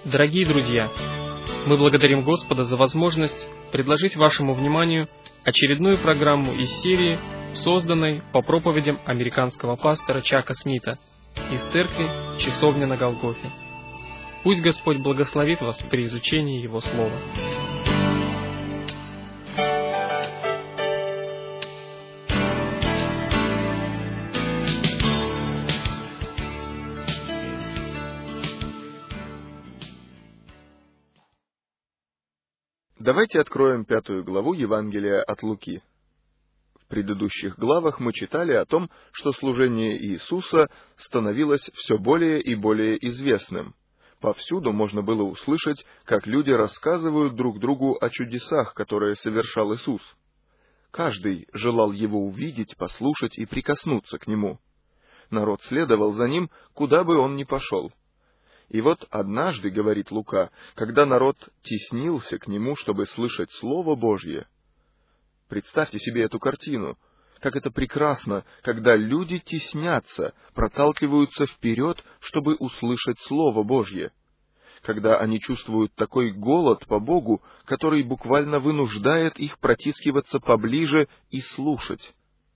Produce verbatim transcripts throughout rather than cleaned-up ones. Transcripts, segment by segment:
Дорогие друзья, мы благодарим Господа за возможность предложить вашему вниманию очередную программу из серии, созданной по проповедям американского пастора Чака Смита из церкви «Часовня на Голгофе». Пусть Господь благословит вас при изучении Его Слова. Давайте откроем пятую главу Евангелия от Луки. В предыдущих главах мы читали о том, что служение Иисуса становилось все более и более известным. Повсюду можно было услышать, как люди рассказывают друг другу о чудесах, которые совершал Иисус. Каждый желал Его увидеть, послушать и прикоснуться к Нему. Народ следовал за Ним, куда бы Он ни пошел. И вот однажды, говорит Лука, когда народ теснился к Нему, чтобы слышать Слово Божье. Представьте себе эту картину. Как это прекрасно, когда люди теснятся, проталкиваются вперед, чтобы услышать Слово Божье. Когда они чувствуют такой голод по Богу, который буквально вынуждает их протискиваться поближе и слушать.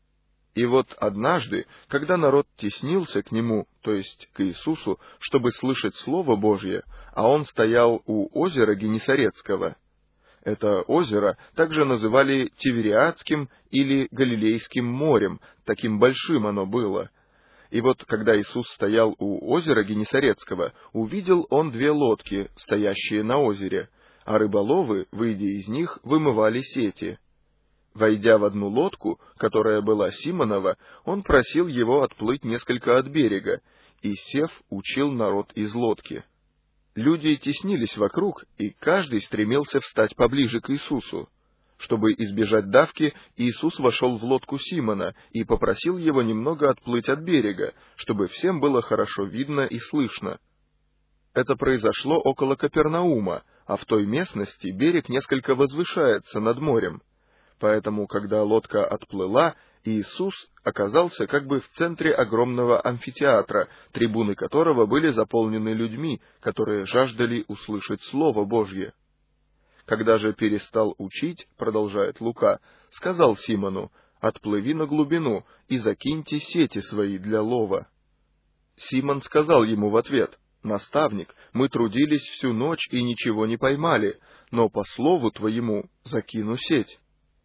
И вот однажды, когда народ теснился к Нему, то есть к Иисусу, чтобы слышать Слово Божье, а Он стоял у озера Генесарецкого. Это озеро также называли Тивериадским или Галилейским морем, таким большим оно было. И вот, когда Иисус стоял у озера Генесарецкого, увидел Он две лодки, стоящие на озере, а рыболовы, выйдя из них, вымывали сети. Войдя в одну лодку, которая была Симонова, он просил его отплыть несколько от берега, и, сев, учил народ из лодки. Люди теснились вокруг, и каждый стремился встать поближе к Иисусу. Чтобы избежать давки, Иисус вошел в лодку Симона и попросил его немного отплыть от берега, чтобы всем было хорошо видно и слышно. Это произошло около Капернаума, а в той местности берег несколько возвышается над морем. Поэтому, когда лодка отплыла, Иисус оказался как бы в центре огромного амфитеатра, трибуны которого были заполнены людьми, которые жаждали услышать Слово Божье. Когда же перестал учить, продолжает Лука, сказал Симону: «Отплыви на глубину и закиньте сети свои для лова». Симон сказал ему в ответ: «Наставник, мы трудились всю ночь и ничего не поймали, но по слову твоему закину сеть».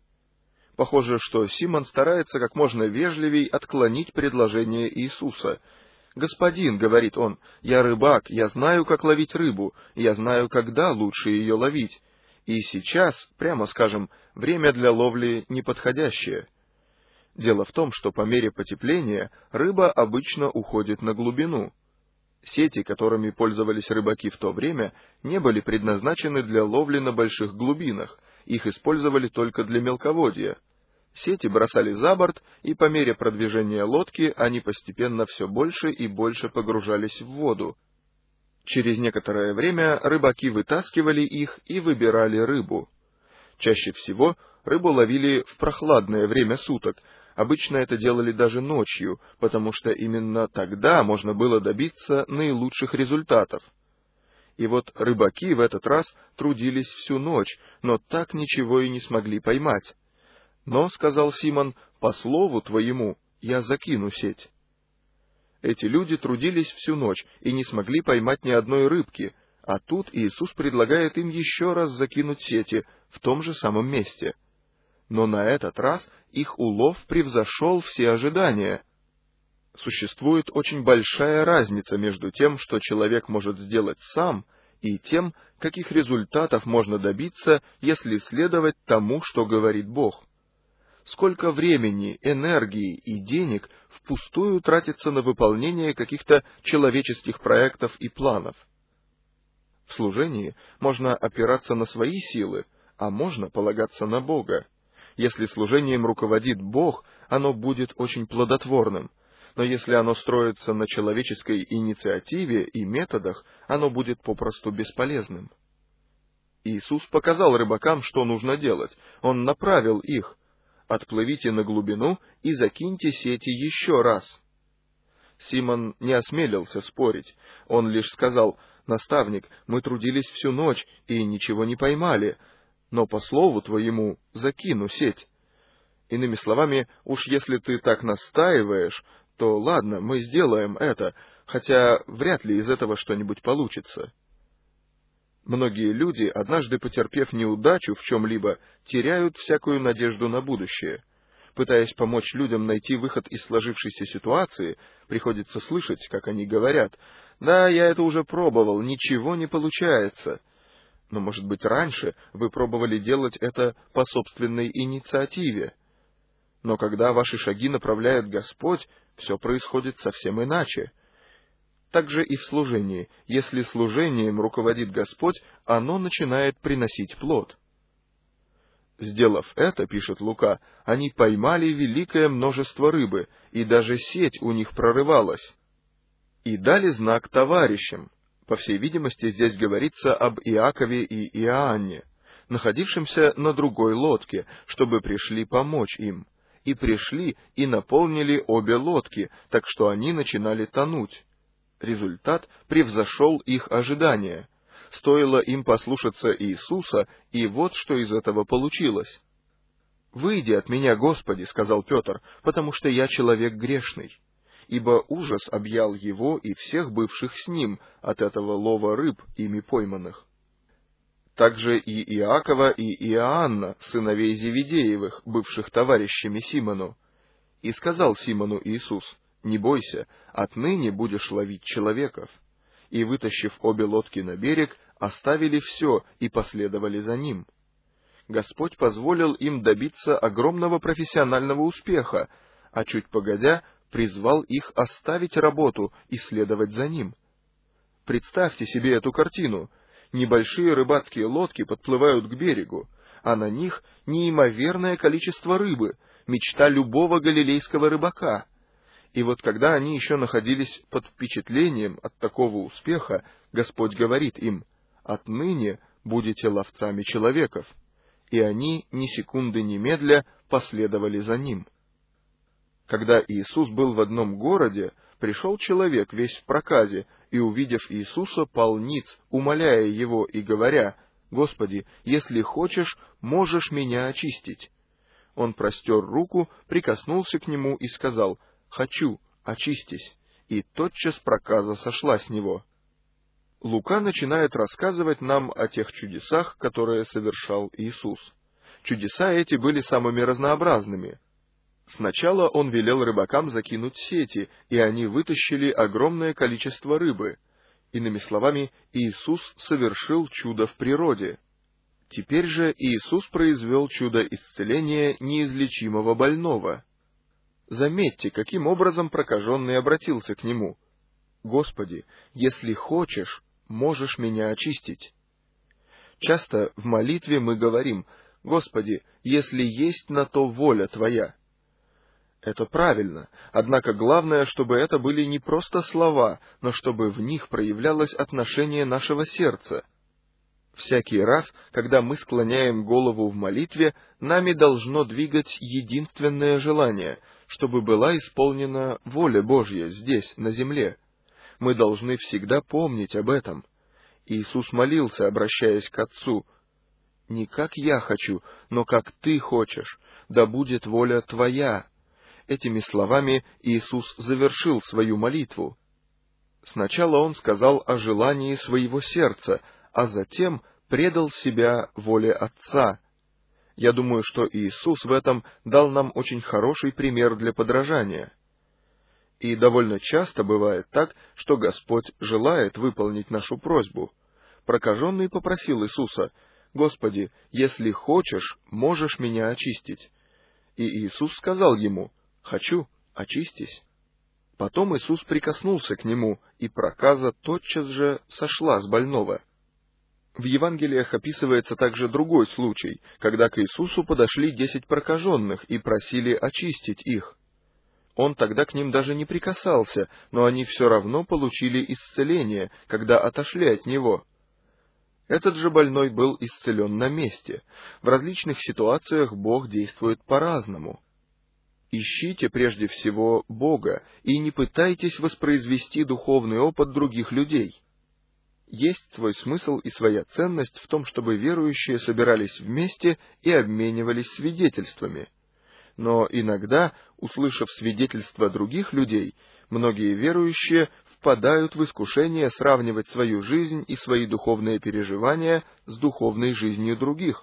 Похоже, что Симон старается как можно вежливей отклонить предложение Иисуса. «Господин, — говорит он, — я рыбак, я знаю, как ловить рыбу, я знаю, когда лучше ее ловить. И сейчас, прямо скажем, время для ловли неподходящее». Дело в том, что по мере потепления рыба обычно уходит на глубину. Сети, которыми пользовались рыбаки в то время, не были предназначены для ловли на больших глубинах, их использовали только для мелководья. Сети бросали за борт, и по мере продвижения лодки они постепенно все больше и больше погружались в воду. Через некоторое время рыбаки вытаскивали их и выбирали рыбу. Чаще всего рыбу ловили в прохладное время суток, обычно это делали даже ночью, потому что именно тогда можно было добиться наилучших результатов. И вот рыбаки в этот раз трудились всю ночь, но так ничего и не смогли поймать. «Но, — сказал Симон, — по слову твоему я закину сеть». Эти люди трудились всю ночь и не смогли поймать ни одной рыбки, а тут Иисус предлагает им еще раз закинуть сети в том же самом месте. Но на этот раз их улов превзошел все ожидания. Существует очень большая разница между тем, что человек может сделать сам, и тем, каких результатов можно добиться, если следовать тому, что говорит Бог. Сколько времени, энергии и денег впустую тратится на выполнение каких-то человеческих проектов и планов. В служении можно опираться на свои силы, а можно полагаться на Бога. Если служением руководит Бог, оно будет очень плодотворным, но если оно строится на человеческой инициативе и методах, оно будет попросту бесполезным. Иисус показал рыбакам, что нужно делать. Он направил их: «Отплывите на глубину и закиньте сети еще раз». Симон не осмелился спорить. Он лишь сказал: «Наставник, мы трудились всю ночь и ничего не поймали, но по слову твоему закину сеть». Иными словами, уж если ты так настаиваешь, то ладно, мы сделаем это, хотя вряд ли из этого что-нибудь получится. Многие люди, однажды потерпев неудачу в чем-либо, теряют всякую надежду на будущее. Пытаясь помочь людям найти выход из сложившейся ситуации, приходится слышать, как они говорят: «Да, я это уже пробовал, ничего не получается». Но, может быть, раньше вы пробовали делать это по собственной инициативе. Но когда ваши шаги направляет Господь, все происходит совсем иначе. Так же и в служении. Если служением руководит Господь, оно начинает приносить плод. Сделав это, пишет Лука, они поймали великое множество рыбы, и даже сеть у них прорывалась. И дали знак товарищам. По всей видимости, здесь говорится об Иакове и Иоанне, находившимся на другой лодке, чтобы пришли помочь им. И пришли и наполнили обе лодки, так что они начинали тонуть. Результат превзошел их ожидания. Стоило им послушаться Иисуса, и вот что из этого получилось. «Выйди от меня, Господи, — сказал Петр, — потому что я человек грешный». Ибо ужас объял его и всех бывших с ним от этого лова рыб, ими пойманных. Также и Иакова и Иоанна, сыновей Зеведеевых, бывших товарищами Симону. И сказал Симону Иисус: «Не бойся, отныне будешь ловить человеков». И, вытащив обе лодки на берег, оставили все и последовали за ним. Господь позволил им добиться огромного профессионального успеха, а чуть погодя призвал их оставить работу и следовать за ним. Представьте себе эту картину. Небольшие рыбацкие лодки подплывают к берегу, а на них неимоверное количество рыбы, мечта любого галилейского рыбака. И вот когда они еще находились под впечатлением от такого успеха, Господь говорит им: «Отныне будете ловцами человеков». И они, ни секунды немедля, последовали за ним. Когда Иисус был в одном городе, пришел человек весь в проказе, и, увидев Иисуса, пал ниц, умоляя его и говоря: «Господи, если хочешь, можешь меня очистить». Он простер руку, прикоснулся к нему и сказал: «Хочу, очистись». И тотчас проказа сошла с него. Лука начинает рассказывать нам о тех чудесах, которые совершал Иисус. Чудеса эти были самыми разнообразными. Сначала он велел рыбакам закинуть сети, и они вытащили огромное количество рыбы. Иными словами, Иисус совершил чудо в природе. Теперь же Иисус произвел чудо исцеления неизлечимого больного. Заметьте, каким образом прокаженный обратился к нему: «Господи, если хочешь, можешь меня очистить». Часто в молитве мы говорим: «Господи, если есть на то воля Твоя». Это правильно, однако главное, чтобы это были не просто слова, но чтобы в них проявлялось отношение нашего сердца. Всякий раз, когда мы склоняем голову в молитве, нами должно двигать единственное желание, чтобы была исполнена воля Божья здесь, на земле. Мы должны всегда помнить об этом. Иисус молился, обращаясь к Отцу: «Не как я хочу, но как Ты хочешь, да будет воля Твоя». Этими словами Иисус завершил свою молитву. Сначала Он сказал о желании своего сердца, а затем предал себя воле Отца. Я думаю, что Иисус в этом дал нам очень хороший пример для подражания. И довольно часто бывает так, что Господь желает выполнить нашу просьбу. Прокаженный попросил Иисуса: «Господи, если хочешь, можешь меня очистить». И Иисус сказал ему: «Хочу, очистись». Потом Иисус прикоснулся к нему, и проказа тотчас же сошла с больного. В Евангелиях описывается также другой случай, когда к Иисусу подошли десять прокаженных и просили очистить их. Он тогда к ним даже не прикасался, но они все равно получили исцеление, когда отошли от Него. Этот же больной был исцелен на месте. В различных ситуациях Бог действует по-разному. Ищите прежде всего Бога и не пытайтесь воспроизвести духовный опыт других людей. Есть свой смысл и своя ценность в том, чтобы верующие собирались вместе и обменивались свидетельствами. Но иногда, услышав свидетельства других людей, многие верующие впадают в искушение сравнивать свою жизнь и свои духовные переживания с духовной жизнью других.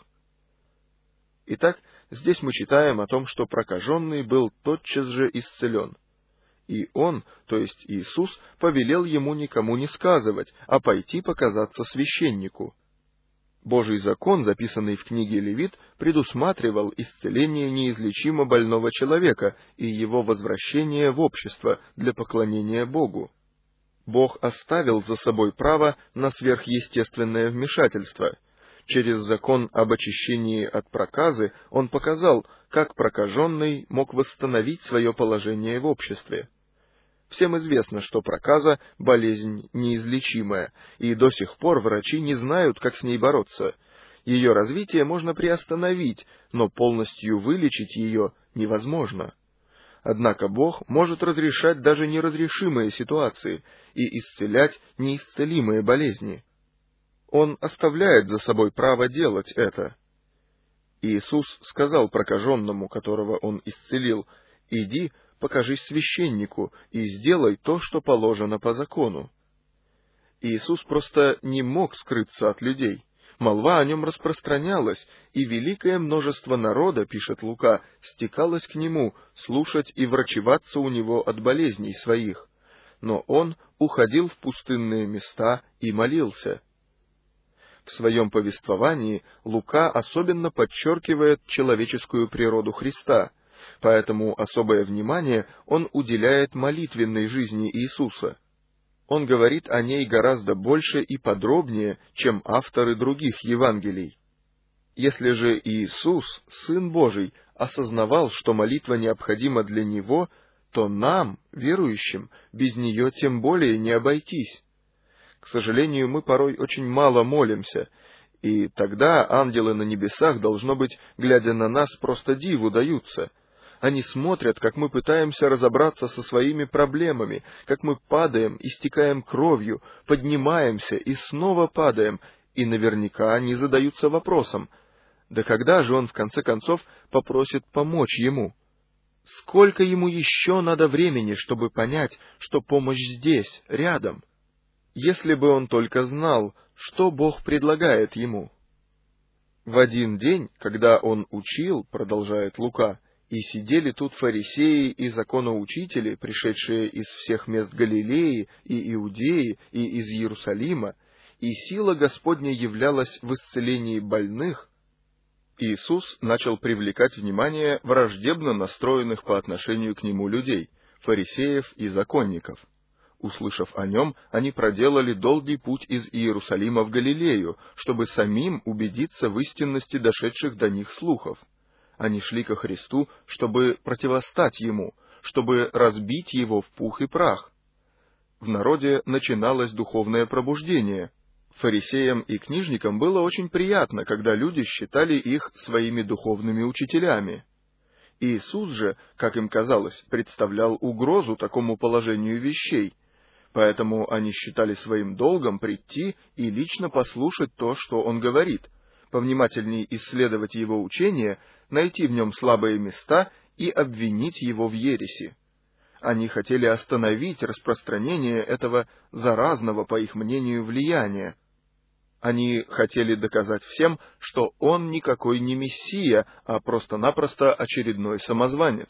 Итак, здесь мы читаем о том, что прокаженный был тотчас же исцелен. И он, то есть Иисус, повелел ему никому не сказывать, а пойти показаться священнику. Божий закон, записанный в книге Левит, предусматривал исцеление неизлечимо больного человека и его возвращение в общество для поклонения Богу. Бог оставил за собой право на сверхъестественное вмешательство. Через закон об очищении от проказы Он показал, как прокаженный мог восстановить свое положение в обществе. Всем известно, что проказа – болезнь неизлечимая, и до сих пор врачи не знают, как с ней бороться. Ее развитие можно приостановить, но полностью вылечить ее невозможно. Однако Бог может разрешать даже неразрешимые ситуации и исцелять неисцелимые болезни. Он оставляет за собой право делать это. Иисус сказал прокаженному, которого Он исцелил: «Иди, покажись священнику и сделай то, что положено по закону». Иисус просто не мог скрыться от людей. Молва о нем распространялась, и великое множество народа, пишет Лука, стекалось к нему слушать и врачеваться у него от болезней своих. Но он уходил в пустынные места и молился. В своем повествовании Лука особенно подчеркивает человеческую природу Христа, поэтому особое внимание он уделяет молитвенной жизни Иисуса. Он говорит о ней гораздо больше и подробнее, чем авторы других Евангелий. Если же Иисус, Сын Божий, осознавал, что молитва необходима для Него, то нам, верующим, без нее тем более не обойтись. К сожалению, мы порой очень мало молимся, и тогда ангелы на небесах, должно быть, глядя на нас, просто диву даются. Они смотрят, как мы пытаемся разобраться со своими проблемами, как мы падаем, истекаем кровью, поднимаемся и снова падаем, и наверняка они задаются вопросом: да когда же он в конце концов попросит помочь ему? Сколько ему еще надо времени, чтобы понять, что помощь здесь, рядом? Если бы он только знал, что Бог предлагает ему. В один день, когда он учил, продолжает Лука, и сидели тут фарисеи и законоучители, пришедшие из всех мест Галилеи и Иудеи и из Иерусалима, и сила Господня являлась в исцелении больных, Иисус начал привлекать внимание враждебно настроенных по отношению к Нему людей, фарисеев и законников. Услышав о Нем, они проделали долгий путь из Иерусалима в Галилею, чтобы самим убедиться в истинности дошедших до них слухов. Они шли ко Христу, чтобы противостать Ему, чтобы разбить Его в пух и прах. В народе начиналось духовное пробуждение. Фарисеям и книжникам было очень приятно, когда люди считали их своими духовными учителями. Иисус же, как им казалось, представлял угрозу такому положению вещей, поэтому они считали своим долгом прийти и лично послушать то, что Он говорит, повнимательней исследовать Его учение, найти в нем слабые места и обвинить Его в ереси. Они хотели остановить распространение этого заразного, по их мнению, влияния. Они хотели доказать всем, что Он никакой не Мессия, а просто-напросто очередной самозванец.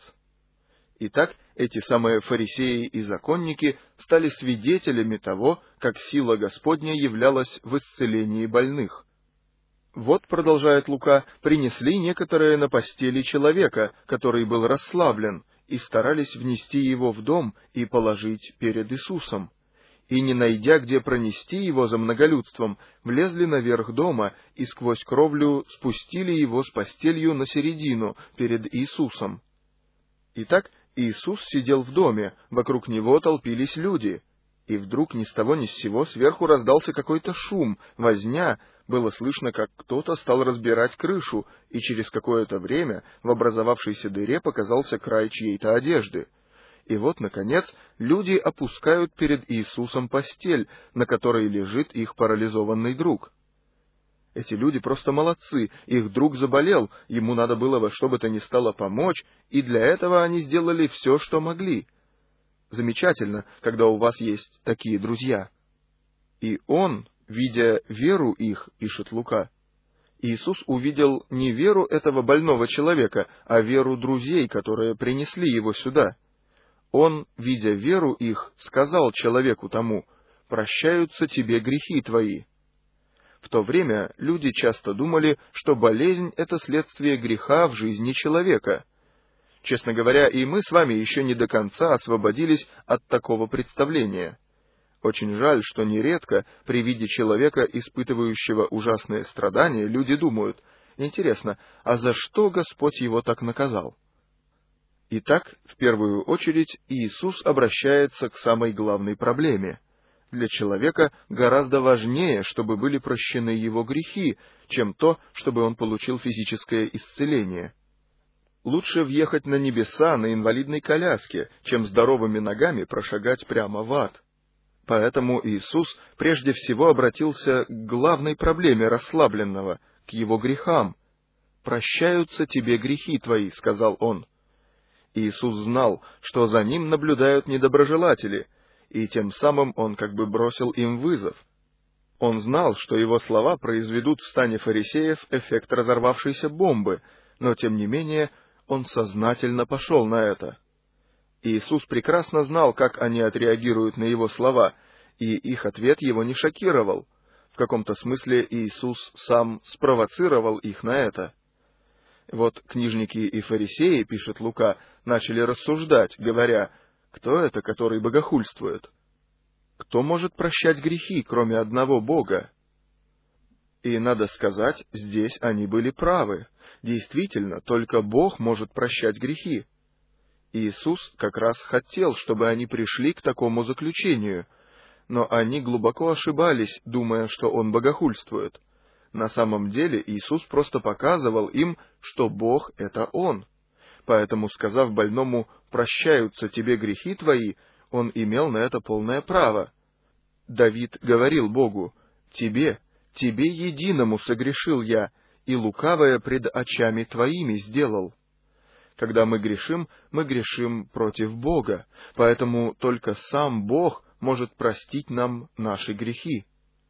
Итак, эти самые фарисеи и законники стали свидетелями того, как сила Господня являлась в исцелении больных. Вот, продолжает Лука, принесли некоторые на постели человека, который был расслаблен, и старались внести его в дом и положить перед Иисусом. И, не найдя, где пронести его за многолюдством, влезли наверх дома и сквозь кровлю спустили его с постелью на середину перед Иисусом. Итак, Иисус сидел в доме, вокруг него толпились люди. И вдруг ни с того ни с сего сверху раздался какой-то шум, возня, было слышно, как кто-то стал разбирать крышу, и через какое-то время в образовавшейся дыре показался край чьей-то одежды. И вот, наконец, люди опускают перед Иисусом постель, на которой лежит их парализованный друг. Эти люди просто молодцы, их друг заболел, ему надо было во что бы то ни стало помочь, и для этого они сделали все, что могли. Замечательно, когда у вас есть такие друзья. И он, видя веру их, пишет Лука, Иисус увидел не веру этого больного человека, а веру друзей, которые принесли его сюда. Он, видя веру их, сказал человеку тому: «Прощаются тебе грехи твои». В то время люди часто думали, что болезнь — это следствие греха в жизни человека. Честно говоря, и мы с вами еще не до конца освободились от такого представления. Очень жаль, что нередко при виде человека, испытывающего ужасные страдания, люди думают: интересно, а за что Господь его так наказал? Итак, в первую очередь, Иисус обращается к самой главной проблеме. Для человека гораздо важнее, чтобы были прощены его грехи, чем то, чтобы он получил физическое исцеление. Лучше въехать на небеса на инвалидной коляске, чем здоровыми ногами прошагать прямо в ад. Поэтому Иисус прежде всего обратился к главной проблеме расслабленного, к его грехам. «Прощаются тебе грехи твои», — сказал он. Иисус знал, что за ним наблюдают недоброжелатели, и тем самым он как бы бросил им вызов. Он знал, что его слова произведут в стане фарисеев эффект разорвавшейся бомбы, но тем не менее он сознательно пошел на это. Иисус прекрасно знал, как они отреагируют на его слова, и их ответ его не шокировал. В каком-то смысле Иисус сам спровоцировал их на это. Вот книжники и фарисеи, пишет Лука, начали рассуждать, говоря: «Кто это, который богохульствует? Кто может прощать грехи, кроме одного Бога?» И, надо сказать, здесь они были правы. Действительно, только Бог может прощать грехи. Иисус как раз хотел, чтобы они пришли к такому заключению, но они глубоко ошибались, думая, что Он богохульствует. На самом деле Иисус просто показывал им, что Бог — это Он. Поэтому, сказав больному «прощаются тебе грехи твои», Он имел на это полное право. Давид говорил Богу: «Тебе, Тебе единому согрешил я, и лукавое пред очами Твоими сделал». Когда мы грешим, мы грешим против Бога, поэтому только сам Бог может простить нам наши грехи.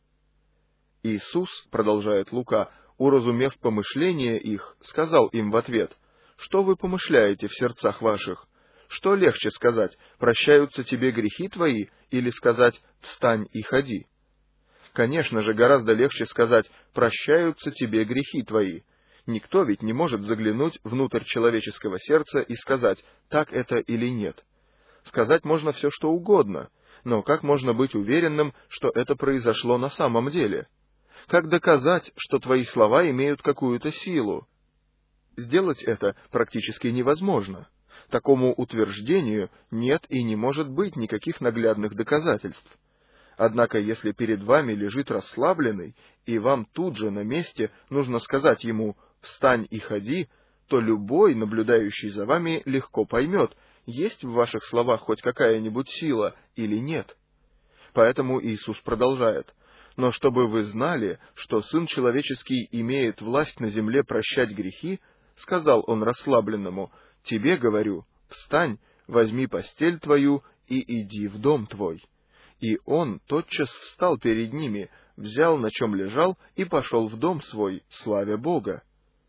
Иисус, продолжает Лука, уразумев помышления их, сказал им в ответ: «Что вы помышляете в сердцах ваших? Что легче сказать: прощаются тебе грехи твои, или сказать: встань и ходи?» Конечно же, гораздо легче сказать: прощаются тебе грехи твои. Никто ведь не может заглянуть внутрь человеческого сердца и сказать, так это или нет. Сказать можно все, что угодно, но как можно быть уверенным, что это произошло на самом деле? Как доказать, что твои слова имеют какую-то силу? Сделать это практически невозможно. Такому утверждению нет и не может быть никаких наглядных доказательств. Однако, если перед вами лежит расслабленный, и вам тут же на месте нужно сказать ему «встань и ходи», то любой, наблюдающий за вами, легко поймет, есть в ваших словах хоть какая-нибудь сила или нет. Поэтому Иисус продолжает: «Но чтобы вы знали, что Сын Человеческий имеет власть на земле прощать грехи, сказал Он расслабленному: тебе говорю, встань, возьми постель твою и иди в дом твой». И он тотчас встал перед ними, взял, на чем лежал, и пошел в дом свой, славя Бога.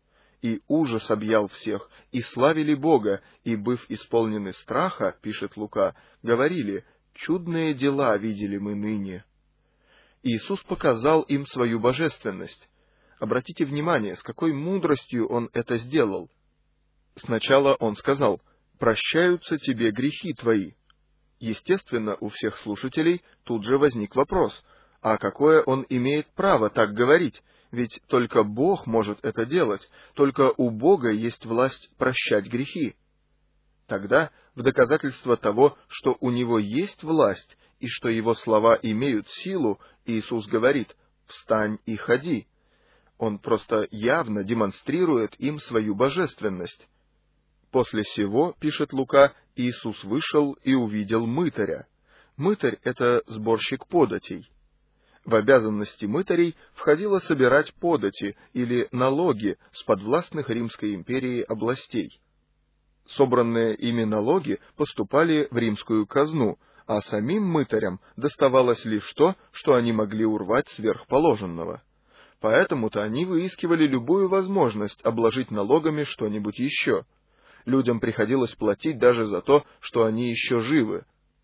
И ужас объял всех, и славили Бога, и, быв исполнены страха, пишет Лука, говорили: «Чудные дела видели мы ныне». Иисус показал им свою божественность. Обратите внимание, с какой мудростью Он это сделал. Сначала Он сказал: «Прощаются тебе грехи твои». Естественно, у всех слушателей тут же возник вопрос: а какое Он имеет право так говорить? Ведь только Бог может это делать, только у Бога есть власть прощать грехи. Тогда, в доказательство того, что у Него есть власть и что Его слова имеют силу, Иисус говорит: «Встань и ходи». Он просто явно демонстрирует им свою божественность. После сего, пишет Лука, Иисус вышел и увидел мытаря. Мытарь — это сборщик податей. В обязанности мытарей входило собирать подати или налоги с подвластных Римской империи областей. Собранные ими налоги поступали в римскую казну, а самим мытарям доставалось лишь то, что они могли урвать сверхположенного. Поэтому-то они выискивали любую возможность обложить налогами что-нибудь еще. Людям приходилось платить даже за то, что они еще живы.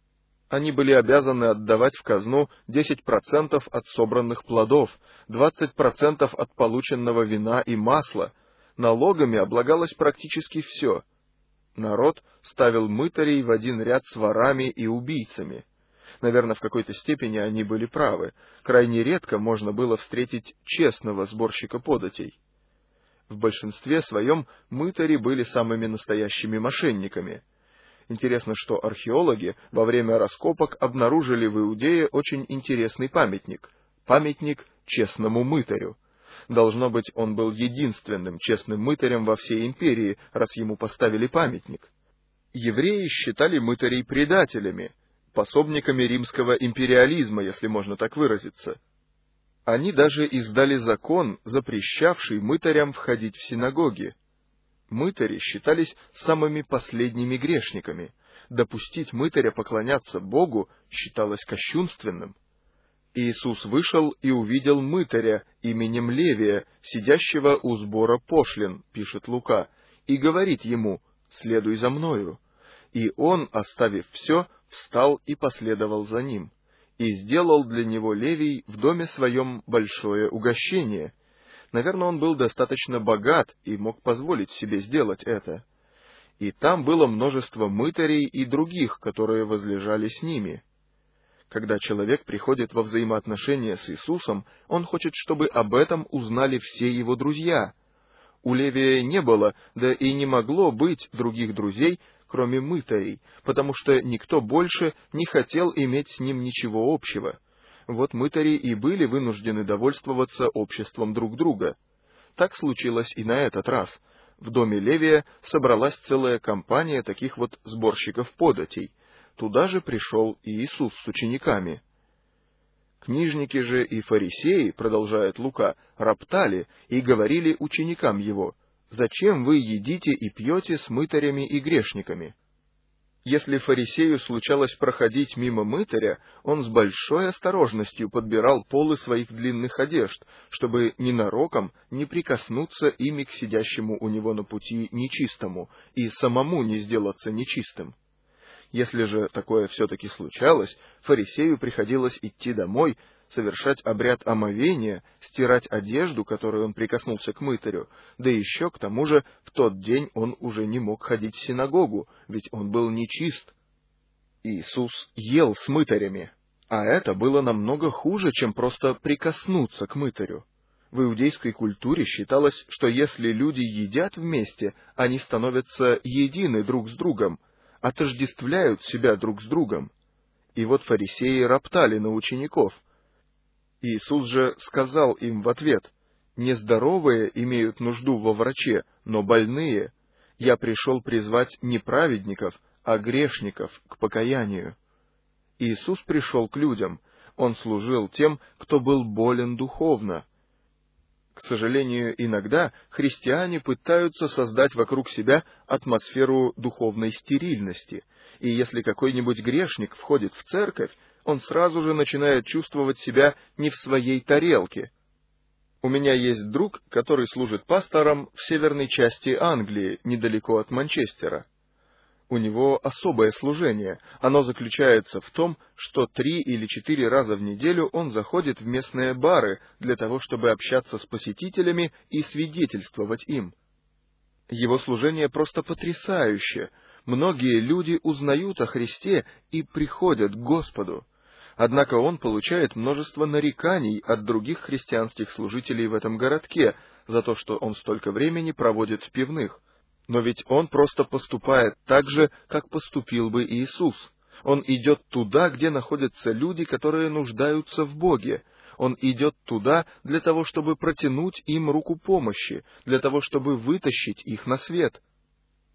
Они были обязаны отдавать в казну десять процентов от собранных плодов, двадцать процентов от полученного вина и масла. Налогами облагалось практически все. Народ ставил мытарей в один ряд с ворами и убийцами. Наверное, в какой-то степени они были правы. Крайне редко можно было встретить честного сборщика податей. В большинстве своем мытари были самыми настоящими мошенниками. Интересно, что археологи во время раскопок обнаружили в Иудее очень интересный памятник. Памятник честному мытарю. Должно быть, он был единственным честным мытарем во всей империи, раз ему поставили памятник. Евреи считали мытарей предателями, пособниками римского империализма, если можно так выразиться. Они даже издали закон, запрещавший мытарям входить в синагоги. Мытари считались самыми последними грешниками. Допустить мытаря поклоняться Богу считалось кощунственным. Иисус вышел и увидел мытаря именем Левия, сидящего у сбора пошлин, пишет Лука, и говорит ему: «Следуй за мною». И он, оставив все, встал и последовал за ним. И сделал для него Левий в доме своем большое угощение. Наверное, он был достаточно богат и мог позволить себе сделать это. И там было множество мытарей и других, которые возлежали с ними. Когда человек приходит во взаимоотношения с Иисусом, он хочет, чтобы об этом узнали все его друзья. У Левия не было, да и не могло быть других друзей, кроме мытарей, потому что никто больше не хотел иметь с ним ничего общего. Вот мытари и были вынуждены довольствоваться обществом друг друга. Так случилось и на этот раз. В доме Левия собралась целая компания таких вот сборщиков податей. Туда же пришел и Иисус с учениками. Книжники же и фарисеи, продолжает Лука, роптали и говорили ученикам его: «Зачем вы едите и пьете с мытарями и грешниками?» Если фарисею случалось проходить мимо мытаря, он с большой осторожностью подбирал полы своих длинных одежд, чтобы ненароком не прикоснуться ими к сидящему у него на пути нечистому и самому не сделаться нечистым. Если же такое все-таки случалось, фарисею приходилось идти домой, совершать обряд омовения, стирать одежду, которой он прикоснулся к мытарю, да еще к тому же в тот день он уже не мог ходить в синагогу, ведь он был нечист. Иисус ел с мытарями, а это было намного хуже, чем просто прикоснуться к мытарю. В иудейской культуре считалось, что если люди едят вместе, они становятся едины друг с другом, отождествляют себя друг с другом. И вот фарисеи роптали на учеников. Иисус же сказал им в ответ: «Нездоровые имеют нужду во враче, но больные. Я пришел призвать не праведников, а грешников к покаянию». Иисус пришел к людям, Он служил тем, кто был болен духовно. К сожалению, иногда христиане пытаются создать вокруг себя атмосферу духовной стерильности, и если какой-нибудь грешник входит в церковь, он сразу же начинает чувствовать себя не в своей тарелке. У меня есть друг, который служит пастором в северной части Англии, недалеко от Манчестера. У него особое служение. Оно заключается в том, что три или четыре раза в неделю он заходит в местные бары для того, чтобы общаться с посетителями и свидетельствовать им. Его служение просто потрясающе. Многие люди узнают о Христе и приходят к Господу. Однако он получает множество нареканий от других христианских служителей в этом городке за то, что он столько времени проводит в пивных. Но ведь он просто поступает так же, как поступил бы Иисус. Он идет туда, где находятся люди, которые нуждаются в Боге. Он идет туда для того, чтобы протянуть им руку помощи, для того, чтобы вытащить их на свет.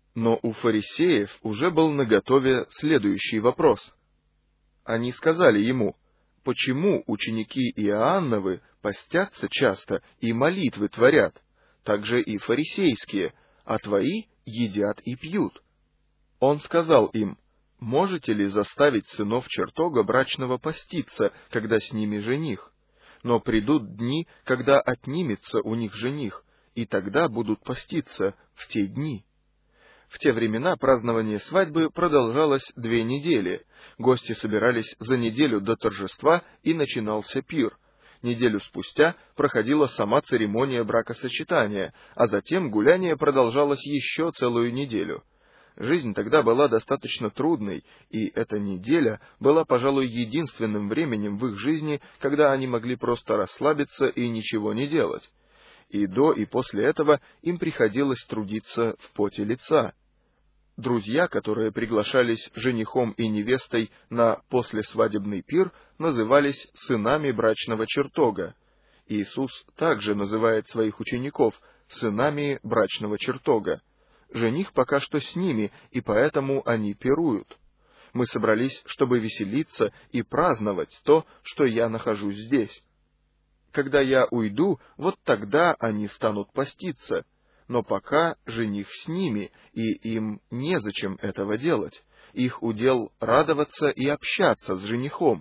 Но у фарисеев уже был наготове следующий вопрос. Они сказали ему: «Почему ученики Иоанновы постятся часто и молитвы творят, также и фарисейские, а твои едят и пьют?» Он сказал им: «Можете ли заставить сынов чертога брачного поститься, когда с ними жених? Но придут дни, когда отнимется у них жених, и тогда будут поститься в те дни». В те времена празднование свадьбы продолжалось две недели. Гости собирались за неделю до торжества, и начинался пир. Неделю спустя проходила сама церемония бракосочетания, а затем гуляние продолжалось еще целую неделю. Жизнь тогда была достаточно трудной, и эта неделя была, пожалуй, единственным временем в их жизни, когда они могли просто расслабиться и ничего не делать. И до и после этого им приходилось трудиться в поте лица. Друзья, которые приглашались женихом и невестой на послесвадебный пир, назывались сынами брачного чертога. Иисус также называет своих учеников сынами брачного чертога. Жених пока что с ними, и поэтому они пируют. Мы собрались, чтобы веселиться и праздновать то, что я нахожусь здесь. Когда я уйду, вот тогда они станут поститься. Но пока жених с ними, и им незачем этого делать. Их удел радоваться и общаться с женихом.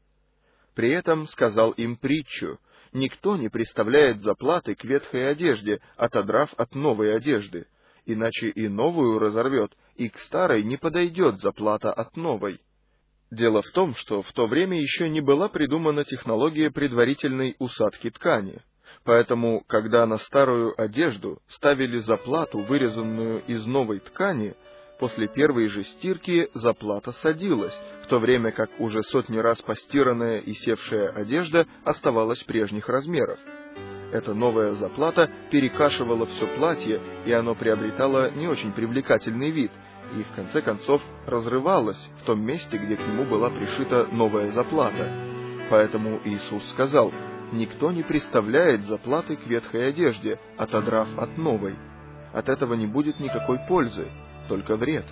При этом сказал им притчу: «Никто не приставляет заплаты к ветхой одежде, отодрав от новой одежды, иначе и новую разорвет, и к старой не подойдет заплата от новой». Дело в том, что в то время еще не была придумана технология предварительной усадки ткани. Поэтому, когда на старую одежду ставили заплату, вырезанную из новой ткани, после первой же стирки заплата садилась, в то время как уже сотни раз постиранная и севшая одежда оставалась прежних размеров. Эта новая заплата перекашивала все платье, и оно приобретало не очень привлекательный вид, и в конце концов разрывалось в том месте, где к нему была пришита новая заплата. Поэтому Иисус сказал: «Никто не приставляет заплаты к ветхой одежде, отодрав от новой. От этого не будет никакой пользы, только вред».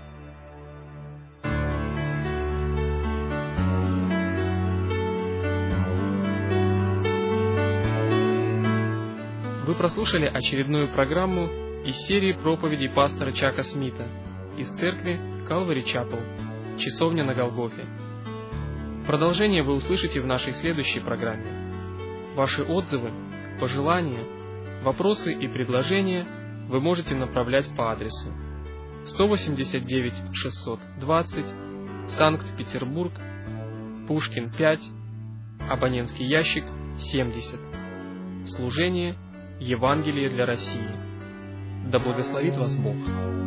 Вы прослушали очередную программу из серии проповедей пастора Чака Смита из церкви Calvary Chapel, Часовня на Голгофе. Продолжение вы услышите в нашей следующей программе. Ваши отзывы, пожелания, вопросы и предложения вы можете направлять по адресу сто восемьдесят девять шестьсот двадцать, Санкт-Петербург, Пушкин пять, абонентский ящик семьдесят. Служение Евангелие для России. Да благословит вас Бог!